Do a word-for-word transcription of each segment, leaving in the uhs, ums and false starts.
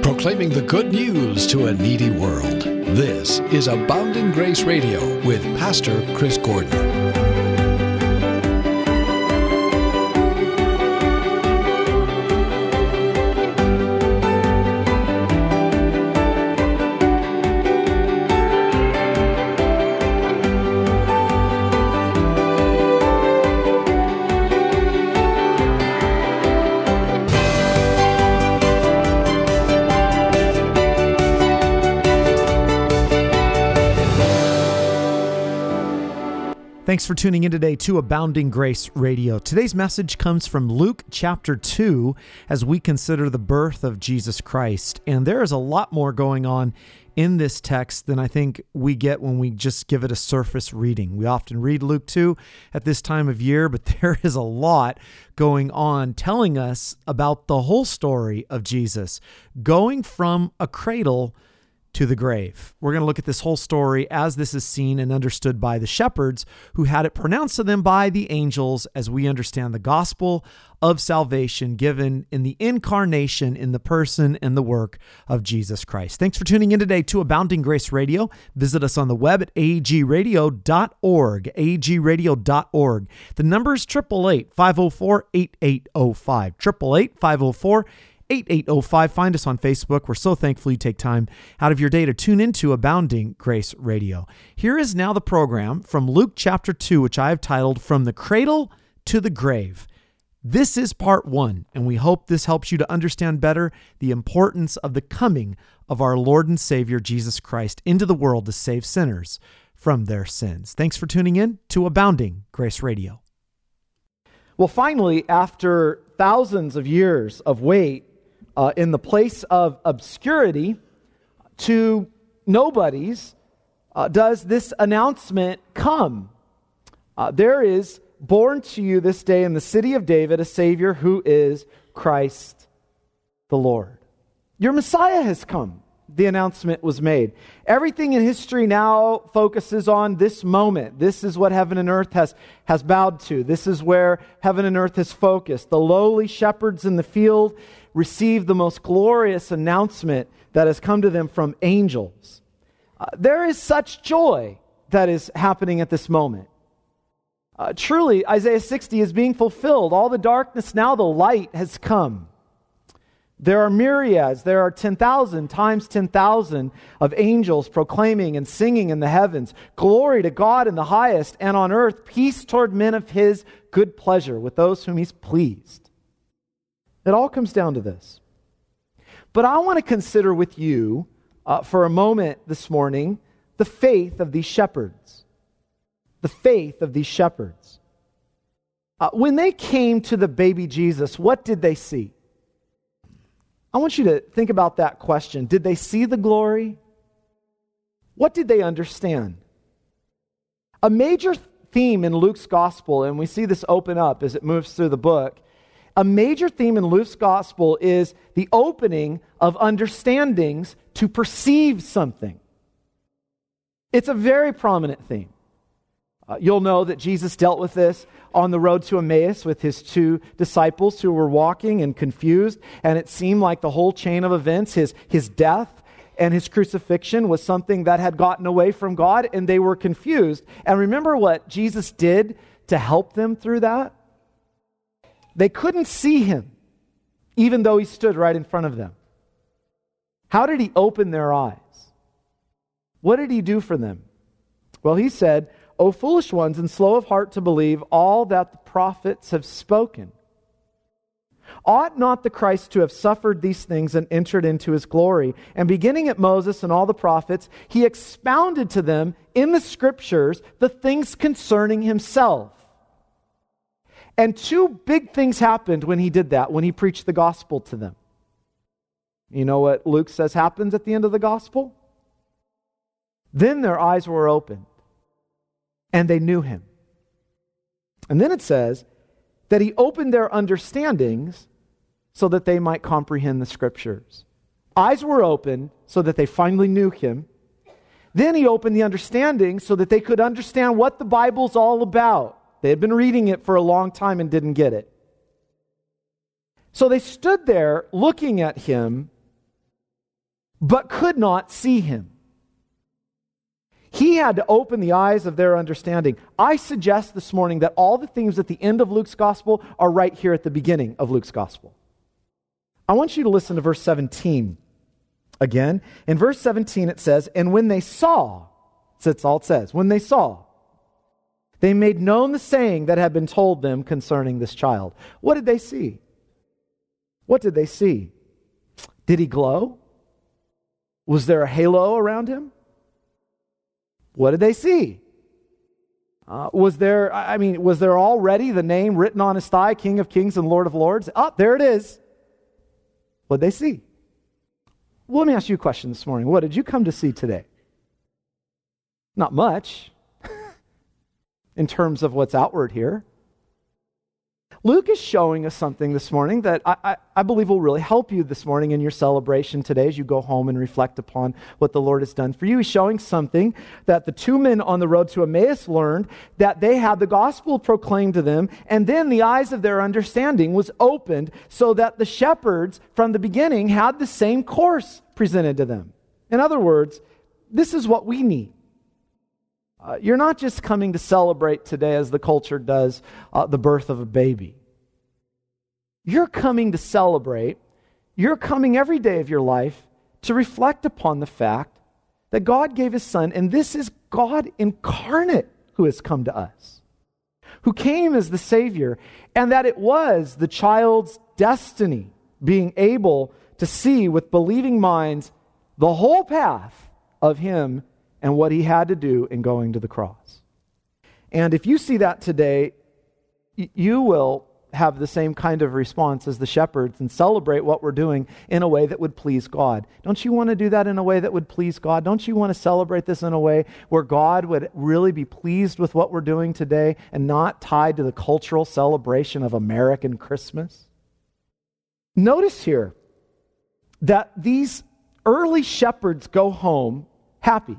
proclaiming the good news to a needy world. This is Abounding Grace Radio with Pastor Chris Gordon. Thanks for tuning in today to Abounding Grace Radio. Today's message comes from Luke chapter two as we consider the birth of Jesus Christ. And there is a lot more going on in this text than I think we get when we just give it a surface reading. We often read Luke two at this time of year, but there is a lot going on telling us about the whole story of Jesus going from a cradle to the grave. We're going to look at this whole story as this is seen and understood by the shepherds who had it pronounced to them by the angels as we understand the gospel of salvation given in the incarnation, in the person and the work of Jesus Christ. Thanks for tuning in today to Abounding Grace Radio. Visit us on the web at a g radio dot org, a g radio dot org. The number is eight eight eight, five oh four, eight eight oh five, eight eight eight, five oh four, eight eight oh five. Find us on Facebook. We're so thankful you take time out of your day to tune into Abounding Grace Radio. Here is now the program from Luke chapter two, which I have titled From the Cradle to the Grave. This is part one, and we hope this helps you to understand better the importance of the coming of our Lord and Savior Jesus Christ into the world to save sinners from their sins. Thanks for tuning in to Abounding Grace Radio. Well, finally, after thousands of years of wait, Uh, in the place of obscurity to nobodies, uh, does this announcement come. Uh, there is born to you this day in the city of David a Savior who is Christ the Lord. Your Messiah has come. The announcement was made. Everything in history now focuses on this moment. This is what heaven and earth has, has bowed to. This is where heaven and earth has focused. The lowly shepherds in the field received the most glorious announcement that has come to them from angels. Uh, there is such joy that is happening at this moment. Uh, truly, Isaiah sixty is being fulfilled. All the darkness, now the light has come. There are myriads, there are ten thousand times ten thousand of angels proclaiming and singing in the heavens, glory to God in the highest, and on earth peace toward men of His good pleasure, with those whom He's pleased. It all comes down to this. But I want to consider with you uh, for a moment this morning the faith of these shepherds. The faith of these shepherds. Uh, when they came to the baby Jesus, what did they see? I want you to think about that question. Did they see the glory? What did they understand? A major theme in Luke's gospel, and we see this open up as it moves through the book, a major theme in Luke's gospel is the opening of understandings to perceive something. It's a very prominent theme. Uh, you'll know that Jesus dealt with this on the road to Emmaus with his two disciples who were walking and confused, and it seemed like the whole chain of events, his, his death and his crucifixion was something that had gotten away from God, and they were confused. And remember what Jesus did to help them through that? They couldn't see Him, even though He stood right in front of them. How did He open their eyes? What did He do for them? Well, He said, O foolish ones and slow of heart to believe all that the prophets have spoken. Ought not the Christ to have suffered these things and entered into His glory? And beginning at Moses and all the prophets, He expounded to them in the Scriptures the things concerning Himself. And two big things happened when He did that, when He preached the gospel to them. You know what Luke says happens at the end of the gospel? Then their eyes were opened, and they knew Him. And then it says that He opened their understandings so that they might comprehend the Scriptures. Eyes were opened so that they finally knew Him. Then He opened the understanding so that they could understand what the Bible's all about. They had been reading it for a long time and didn't get it. So they stood there looking at Him but could not see him. He had to open the eyes of their understanding. I suggest this morning that all the things at the end of Luke's gospel are right here at the beginning of Luke's gospel. I want you to listen to verse seventeen again. In verse seventeen it says, and when they saw, that's all it says, when they saw, they made known the saying that had been told them concerning this child. What did they see? What did they see? Did he glow? Was there a halo around him? What did they see? Uh, was there, I mean, was there already the name written on his thigh, King of Kings and Lord of Lords? Oh, there it is. What did they see? Well, let me ask you a question this morning. What did you come to see today? Not much in terms of what's outward here. Luke is showing us something this morning that I, I, I believe will really help you this morning in your celebration today as you go home and reflect upon what the Lord has done for you. He's showing something that the two men on the road to Emmaus learned, that they had the gospel proclaimed to them, and then the eyes of their understanding was opened so that the shepherds from the beginning had the same course presented to them. In other words, this is what we need. Uh, you're not just coming to celebrate today as the culture does uh, the birth of a baby. You're coming to celebrate, you're coming every day of your life to reflect upon the fact that God gave His Son, and this is God incarnate who has come to us, who came as the Savior, and that it was the child's destiny being able to see with believing minds the whole path of Him and what He had to do in going to the cross. And if you see that today, y- you will have the same kind of response as the shepherds and celebrate what we're doing in a way that would please God. Don't you want to do that in a way that would please God? Don't you want to celebrate this in a way where God would really be pleased with what we're doing today and not tied to the cultural celebration of American Christmas? Notice here that these early shepherds go home happy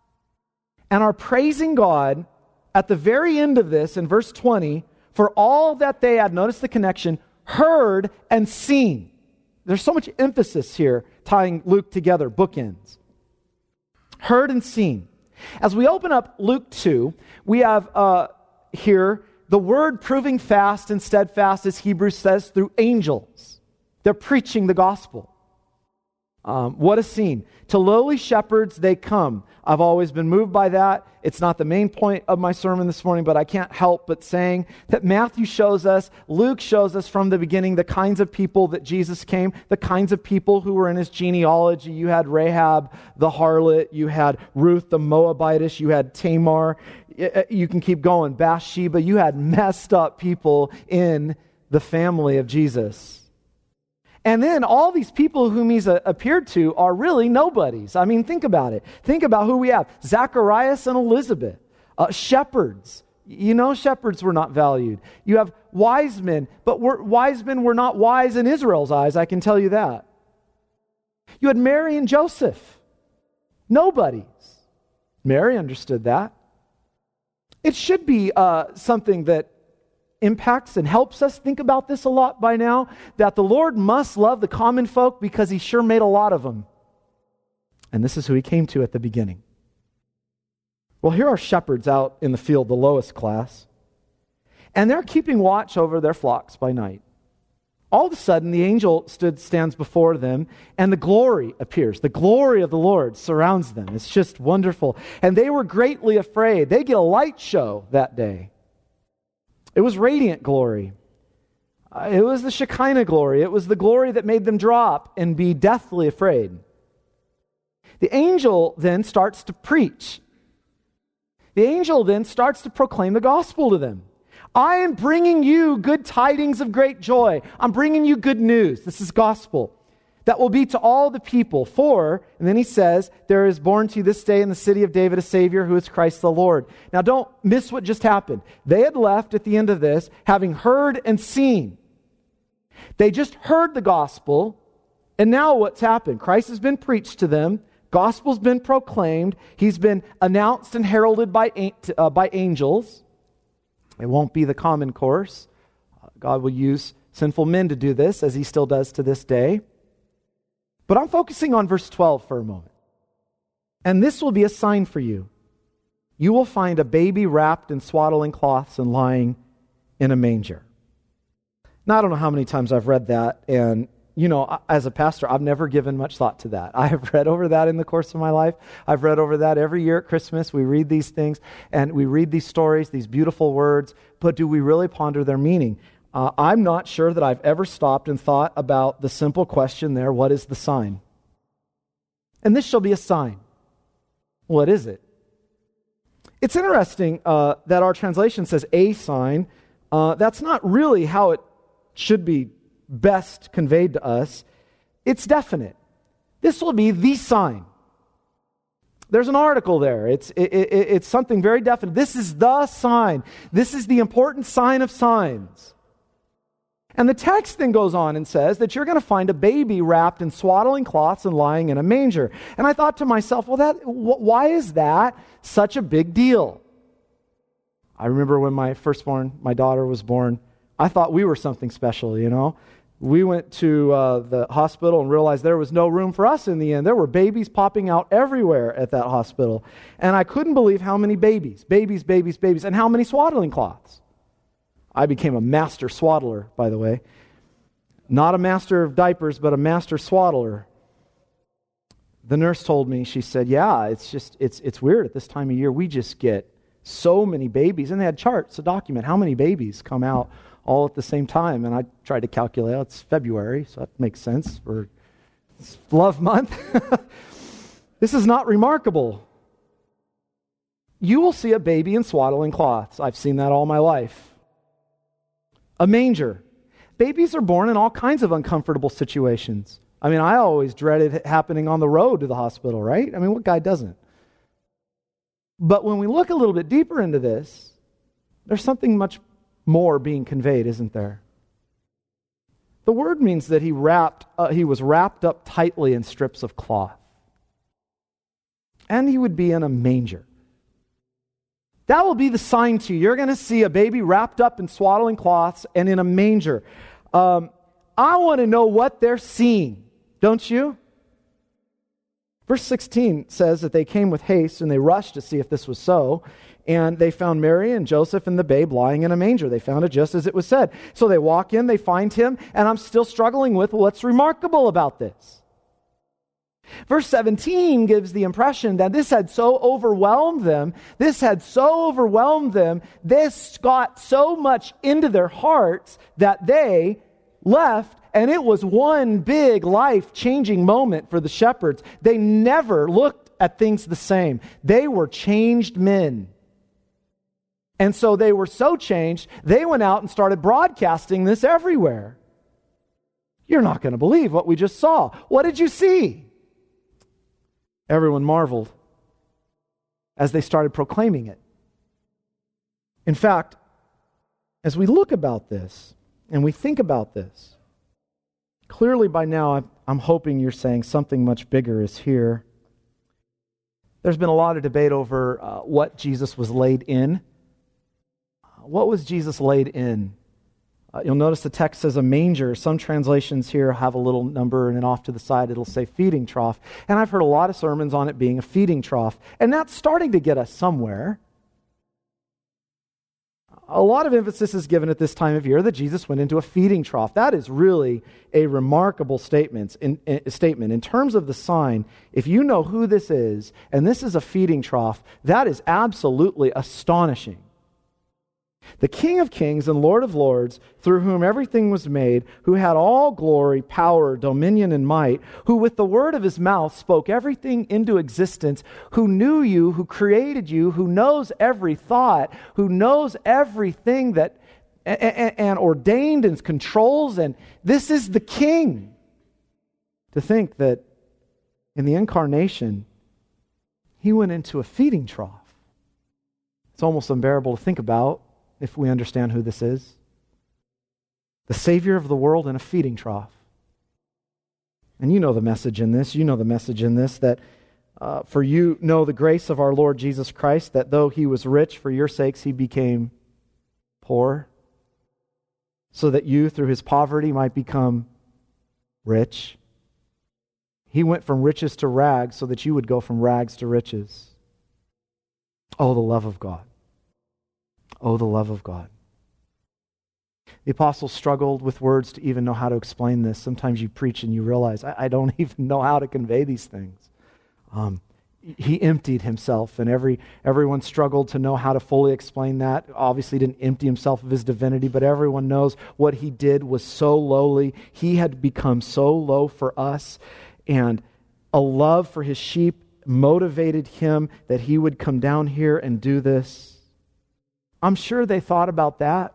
and are praising God at the very end of this in verse twenty for all that they had, notice the connection, heard and seen. There's so much emphasis here tying Luke together, bookends. Heard and seen. As we open up Luke two, we have uh, here the word proving fast and steadfast, as Hebrews says, through angels. They're preaching the gospel. Um, what a scene. To lowly shepherds they come. I've always been moved by that. It's not the main point of my sermon this morning, but I can't help but saying that Matthew shows us, Luke shows us from the beginning the kinds of people that Jesus came, the kinds of people who were in His genealogy. You had Rahab the harlot, you had Ruth the Moabitess, you had Tamar, you can keep going, Bathsheba. You had messed up people in the family of Jesus. And then all these people whom He's uh, appeared to are really nobodies. I mean, think about it. Think about who we have. Zacharias and Elizabeth. Uh, shepherds. You know, shepherds were not valued. You have wise men, but we're, wise men were not wise in Israel's eyes, I can tell you that. You had Mary and Joseph. Nobodies. Mary understood that. It should be uh, something that impacts and helps us think about this a lot by now, that the Lord must love the common folk because He sure made a lot of them. And this is who He came to at the beginning. Well, here are shepherds out in the field, the lowest class, and they're keeping watch over their flocks by night. All of a sudden, the angel stood, stands before them, and the glory appears. The glory of the Lord surrounds them. It's just wonderful. And they were greatly afraid. They get a light show that day. It was radiant glory. Uh, it was the Shekinah glory. It was the glory that made them drop and be deathly afraid. The angel then starts to preach. The angel then starts to proclaim the gospel to them. I am bringing you good tidings of great joy. I'm bringing you good news. This is gospel. That will be to all the people. For, and then he says, there is born to you this day in the city of David a Savior who is Christ the Lord. Now don't miss what just happened. They had left at the end of this, having heard and seen. They just heard the gospel, and now what's happened? Christ has been preached to them. Gospel's been proclaimed. He's been announced and heralded by, uh, by angels. It won't be the common course. God will use sinful men to do this, as He still does to this day. But I'm focusing on verse twelve for a moment. And this will be a sign for you. You will find a baby wrapped in swaddling cloths and lying in a manger. Now, I don't know how many times I've read that, and, you know, as a pastor, I've never given much thought to that. I have read over that in the course of my life. I've read over that every year at Christmas. We read these things, and we read these stories, these beautiful words, but do we really ponder their meaning? Uh, I'm not sure that I've ever stopped and thought about the simple question there, what is the sign? And this shall be a sign. What is it? It's interesting uh, that our translation says a sign. Uh, that's not really how it should be best conveyed to us. It's definite. This will be the sign. There's an article there. It's, it, it, it's something very definite. This is the sign. This is the important sign of signs. And the text then goes on and says that you're going to find a baby wrapped in swaddling cloths and lying in a manger. And I thought to myself, well, that wh- why is that such a big deal? I remember when my firstborn, my daughter, was born, I thought we were something special, you know. We went to uh, the hospital and realized there was no room for us in the end. There were babies popping out everywhere at that hospital. And I couldn't believe how many babies, babies, babies, babies, and how many swaddling cloths. I became a master swaddler, by the way. Not a master of diapers, but a master swaddler. The nurse told me, she said, yeah, it's just, it's it's weird at this time of year. We just get so many babies. And they had charts to document how many babies come out all at the same time. And I tried to calculate, oh, it's February, so that makes sense for it's love month. This is not remarkable. You will see a baby in swaddling cloths. I've seen that all my life. A manger. Babies are born in all kinds of uncomfortable situations. I mean, I always dreaded it happening on the road to the hospital, right? I mean, what guy doesn't? But when we look a little bit deeper into this, there's something much more being conveyed, isn't there? The word means that he wrapped, uh, he was wrapped up tightly in strips of cloth. And he would be in a manger. That will be the sign to you. You're going to see a baby wrapped up in swaddling cloths and in a manger. Um, I want to know what they're seeing, don't you? Verse sixteen says that they came with haste and they rushed to see if this was so. And they found Mary and Joseph and the babe lying in a manger. They found it just as it was said. So they walk in, they find him, and I'm still struggling with what's remarkable about this. Verse seventeen gives the impression that this had so overwhelmed them, this had so overwhelmed them, this got so much into their hearts that they left, and it was one big life-changing moment for the shepherds. They never looked at things the same. They were changed men. And so they were so changed, they went out and started broadcasting this everywhere. You're not going to believe what we just saw. What did you see? Everyone marveled as they started proclaiming it. In fact, as we look about this and we think about this, clearly by now I'm hoping you're saying something much bigger is here. There's been a lot of debate over uh, what Jesus was laid in. What was Jesus laid in? Uh, you'll notice the text says a manger. Some translations here have a little number, and then off to the side it'll say feeding trough. And I've heard a lot of sermons on it being a feeding trough. And that's starting to get us somewhere. A lot of emphasis is given at this time of year that Jesus went into a feeding trough. That is really a remarkable statement in, in, statement. In terms of the sign, if you know who this is, and this is a feeding trough, that is absolutely astonishing. The King of Kings and Lord of Lords, through whom everything was made, who had all glory, power, dominion, and might, who with the word of his mouth spoke everything into existence, who knew you, who created you, who knows every thought, who knows everything that and, and ordained and controls, and this is the King. To think that in the incarnation, he went into a feeding trough. It's almost unbearable to think about if we understand who this is. The Savior of the world in a feeding trough. And you know the message in this. You know the message in this that uh, for you know the grace of our Lord Jesus Christ, that though he was rich, for your sakes he became poor, so that you through his poverty might become rich. He went from riches to rags so that you would go from rags to riches. Oh, the love of God. Oh, the love of God. The apostles struggled with words to even know how to explain this. Sometimes you preach and you realize, I, I don't even know how to convey these things. Um, he emptied himself, and every everyone struggled to know how to fully explain that. Obviously, he didn't empty himself of his divinity, but everyone knows what he did was so lowly. He had become so low for us, and a love for his sheep motivated him that he would come down here and do this. I'm sure they thought about that,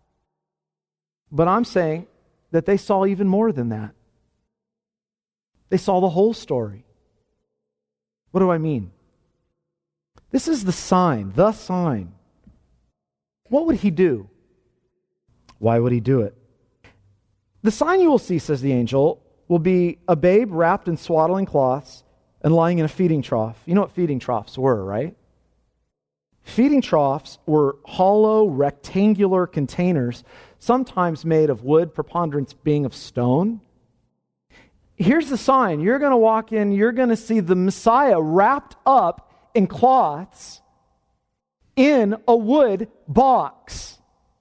but I'm saying that they saw even more than that. They saw the whole story. What do I mean? This is the sign, the sign. What would he do? Why would he do it? The sign you will see, says the angel, will be a babe wrapped in swaddling cloths and lying in a feeding trough. You know what feeding troughs were, right? Feeding troughs were hollow, rectangular containers, sometimes made of wood, preponderance being of stone. Here's the sign. You're going to walk in, you're going to see the Messiah wrapped up in cloths in a wood box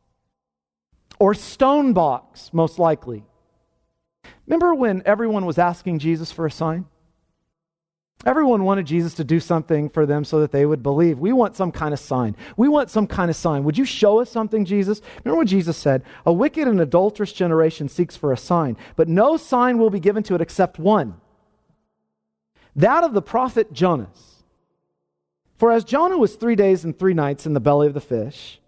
or stone box, most likely. Remember when everyone was asking Jesus for a sign? Everyone wanted Jesus to do something for them so that they would believe. We want some kind of sign. We want some kind of sign. Would you show us something, Jesus? Remember what Jesus said? A wicked and adulterous generation seeks for a sign, but no sign will be given to it except one. That of the prophet Jonas. For as Jonah was three days and three nights in the belly of the fish,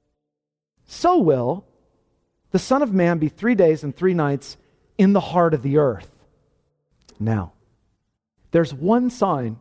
so will the Son of Man be three days and three nights in the heart of the earth. Now, there's one sign,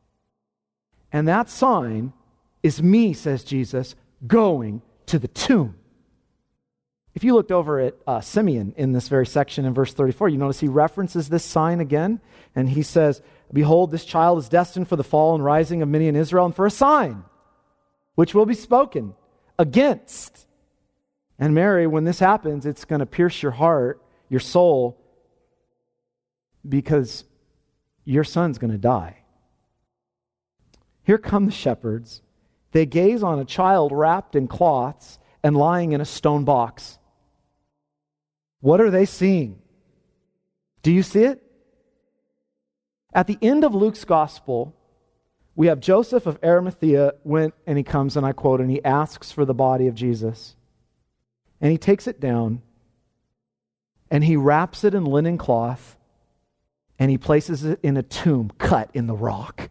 and that sign is me, says Jesus, going to the tomb. If you looked over at uh, Simeon in this very section in verse thirty-four, you notice he references this sign again, and he says, behold, this child is destined for the fall and rising of many in Israel, and for a sign, which will be spoken against. And Mary, when this happens, it's going to pierce your heart, your soul, because your son's going to die. Here come the shepherds. They gaze on a child wrapped in cloths and lying in a stone box. What are they seeing? Do you see it? At the end of Luke's gospel, we have Joseph of Arimathea went and he comes, and I quote, and he asks for the body of Jesus. And he takes it down and he wraps it in linen cloth and he places it in a tomb cut in the rock.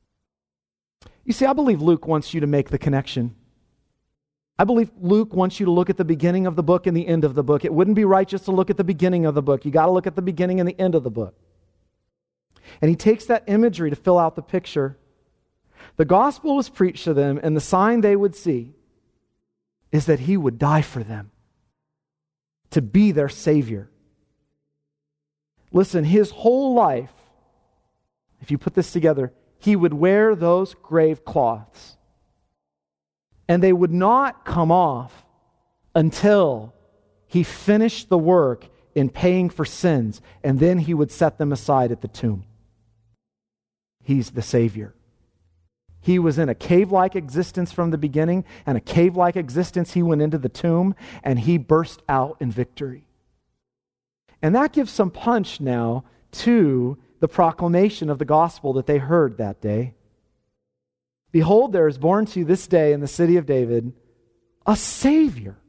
You see, I believe Luke wants you to make the connection. I believe Luke wants you to look at the beginning of the book and the end of the book. It wouldn't be right just to look at the beginning of the book. You got to look at the beginning and the end of the book. And he takes that imagery to fill out the picture. The gospel was preached to them, and the sign they would see is that he would die for them, to be their Savior. Listen, his whole life, if you put this together, he would wear those grave cloths. And they would not come off until he finished the work in paying for sins, and then he would set them aside at the tomb. He's the Savior. He was in a cave-like existence from the beginning, and a cave-like existence he went into the tomb, and he burst out in victory. And that gives some punch now to the proclamation of the gospel that they heard that day. Behold, there is born to you this day in the city of David a Savior.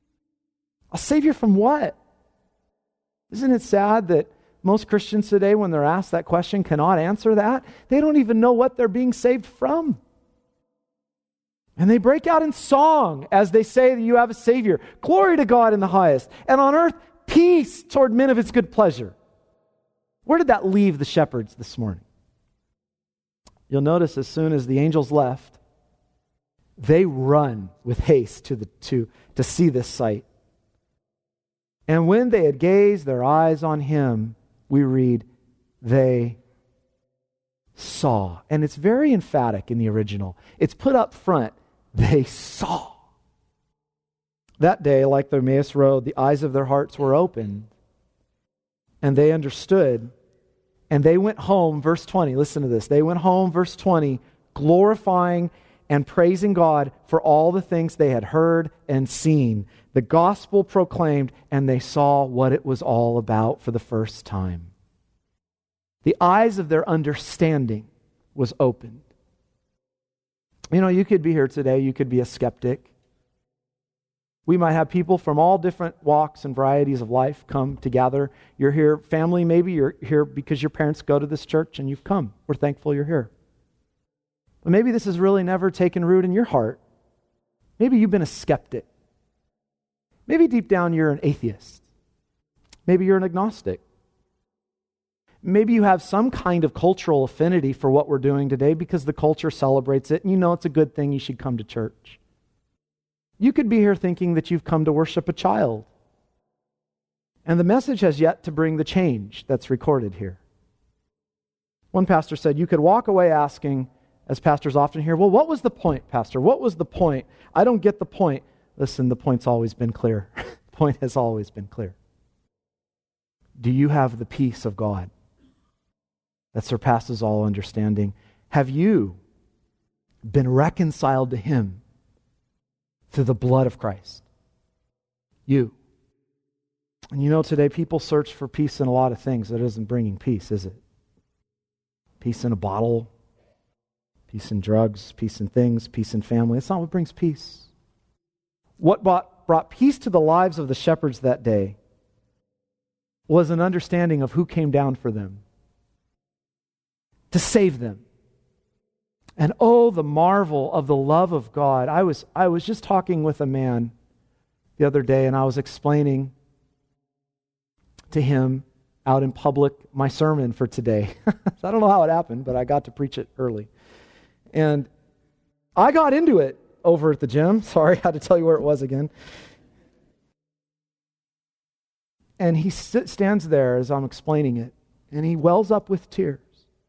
A Savior from what? Isn't it sad that most Christians today, when they're asked that question, cannot answer that? They don't even know what they're being saved from. And they break out in song as they say that you have a Savior. Glory to God in the highest, and on earth peace toward men of his good pleasure. Where did that leave the shepherds this morning? You'll notice as soon as the angels left, they run with haste to the to, to see this sight. And when they had gazed their eyes on him, we read, they saw. And it's very emphatic in the original. It's put up front. They saw. That day, like the Emmaus Road, the eyes of their hearts were opened, and they understood, And they went home, verse twenty, listen to this. They went home, verse twenty, glorifying and praising God for all the things they had heard and seen. The gospel proclaimed, and they saw what it was all about for the first time. The eyes of their understanding was opened. You know, you could be here today, you could be a skeptic. We might have people from all different walks and varieties of life come together. You're here, family, maybe you're here because your parents go to this church and you've come. We're thankful you're here. But maybe this has really never taken root in your heart. Maybe you've been a skeptic. Maybe deep down you're an atheist. Maybe you're an agnostic. Maybe you have some kind of cultural affinity for what we're doing today because the culture celebrates it and you know it's a good thing, you should come to church. You could be here thinking that you've come to worship a child. And the message has yet to bring the change that's recorded here. One pastor said, you could walk away asking, as pastors often hear, well, what was the point, Pastor? What was the point? I don't get the point. Listen, the point's always been clear. The point has always been clear. Do you have the peace of God that surpasses all understanding? Have you been reconciled to Him through the blood of Christ? You. And you know, today people search for peace in a lot of things that isn't bringing peace, is it? Peace in a bottle, peace in drugs, peace in things, peace in family. It's not what brings peace. What brought, brought peace to the lives of the shepherds that day was an understanding of who came down for them to save them. And oh, the marvel of the love of God. I was, I was just talking with a man the other day, and I was explaining to him out in public my sermon for today. I don't know how it happened, but I got to preach it early. And I got into it over at the gym. Sorry, I had to tell you where it was again. And he st- stands there as I'm explaining it, and he wells up with tears.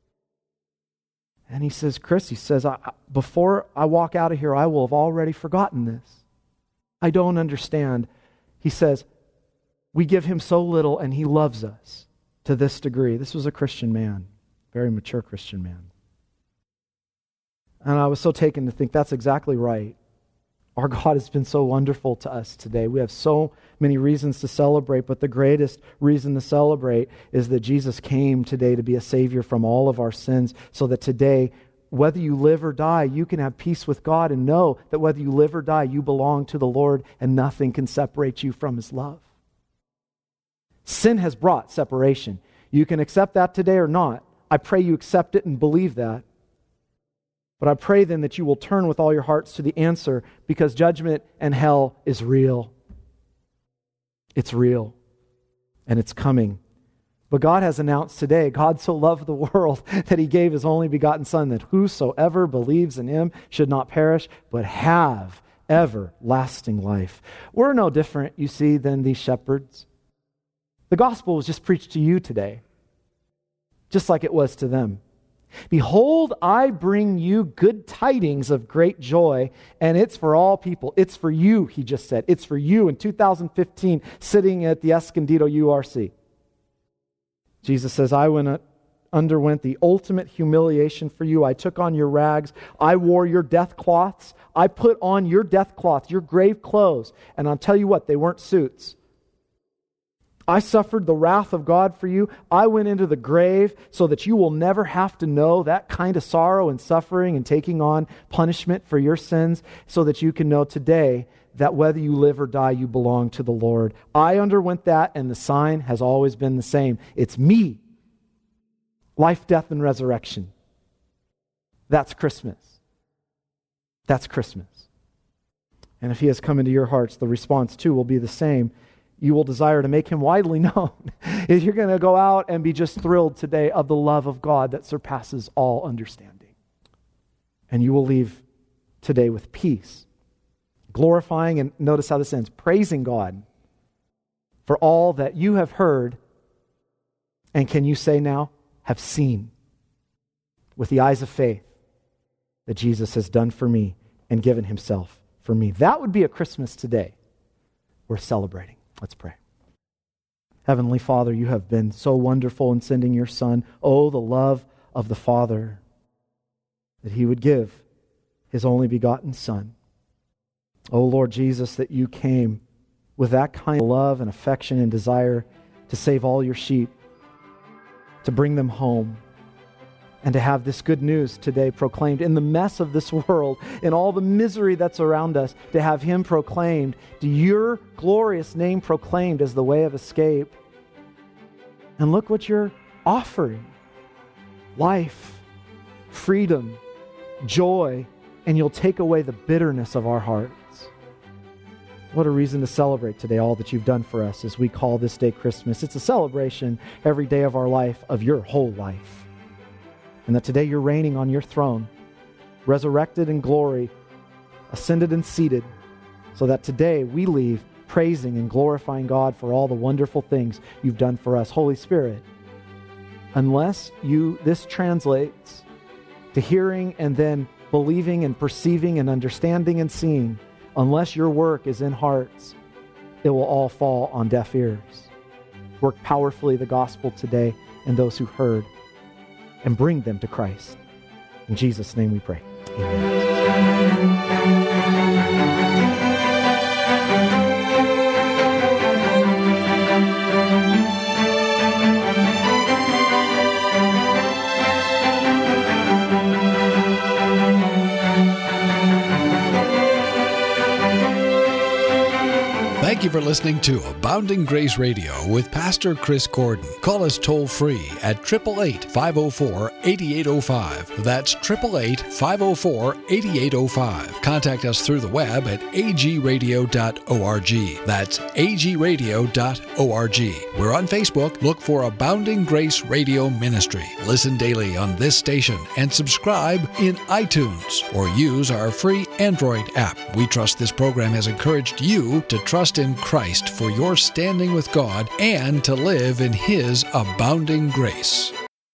And he says, Chris, he says, I, before I walk out of here, I will have already forgotten this. I don't understand. He says, we give Him so little and He loves us to this degree. This was a Christian man, very mature Christian man. And I was so taken to think that's exactly right. Our God has been so wonderful to us today. We have so many reasons to celebrate, but the greatest reason to celebrate is that Jesus came today to be a Savior from all of our sins, so that today, whether you live or die, you can have peace with God and know that whether you live or die, you belong to the Lord and nothing can separate you from His love. Sin has brought separation. You can accept that today or not. I pray you accept it and believe that. But I pray then that you will turn with all your hearts to the answer, because judgment and hell is real. It's real. And it's coming. But God has announced today, God so loved the world that He gave His only begotten Son, that whosoever believes in Him should not perish, but have everlasting life. We're no different, you see, than these shepherds. The gospel was just preached to you today, just like it was to them. Behold, I bring you good tidings of great joy, and it's for all people. It's for you, He just said. It's for you in two thousand fifteen, sitting at the Escondido U R C. Jesus says, I went, underwent the ultimate humiliation for you. I took on your rags. I wore your death cloths. I put on your death cloth, your grave clothes. And I'll tell you what, they weren't suits. I suffered the wrath of God for you. I went into the grave so that you will never have to know that kind of sorrow and suffering and taking on punishment for your sins, so that you can know today that whether you live or die, you belong to the Lord. I underwent that, and the sign has always been the same. It's me. Life, death, and resurrection. That's Christmas. That's Christmas. And if He has come into your hearts, the response too will be the same. You will desire to make Him widely known. If you're going to go out and be just thrilled today of the love of God that surpasses all understanding. And you will leave today with peace, glorifying, and notice how this ends, praising God for all that you have heard, and can you say now, have seen with the eyes of faith that Jesus has done for me and given Himself for me. That would be a Christmas today worth celebrating. Let's pray. Heavenly Father, you have been so wonderful in sending your Son. Oh, the love of the Father, that he would give his only begotten Son. Oh, Lord Jesus, that you came with that kind of love and affection and desire to save all your sheep, to bring them home, and to have this good news today proclaimed in the mess of this world, in all the misery that's around us, to have him proclaimed, to your glorious name proclaimed as the way of escape. And look what you're offering. Life, freedom, joy, and you'll take away the bitterness of our hearts. What a reason to celebrate today all that you've done for us as we call this day Christmas. It's a celebration every day of our life, of your whole life. And that today you're reigning on your throne, resurrected in glory, ascended and seated, so that today we leave praising and glorifying God for all the wonderful things you've done for us. Holy Spirit, unless you, this translates to hearing and then believing and perceiving and understanding and seeing, unless your work is in hearts, it will all fall on deaf ears. Work powerfully the gospel today in those who heard, and bring them to Christ. In Jesus' name we pray. Amen. Thank you for listening to Abounding Grace Radio with Pastor Chris Gordon. Call us toll-free at eight eight eight, five oh four, eight eight oh five. That's eight eight eight, five oh four, eight eight oh five. Contact us through the web at a g radio dot org. That's a g radio dot org. We're on Facebook. Look for Abounding Grace Radio Ministry. Listen daily on this station and subscribe in iTunes or use our free Android app. We trust this program has encouraged you to trust in Christ for your standing with God and to live in His abounding grace.